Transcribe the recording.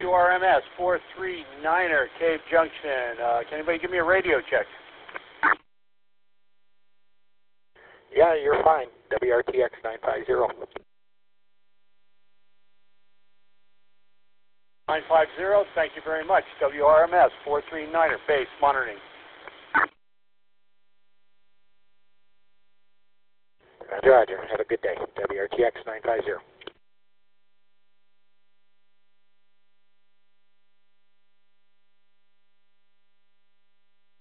WRMS 439er, Cave Junction. Can anybody give me a radio check? Yeah, you're fine. WRTX 950. 950, thank you very much. WRMS 439er, base monitoring. Roger, Roger. Have a good day. WRTX 950.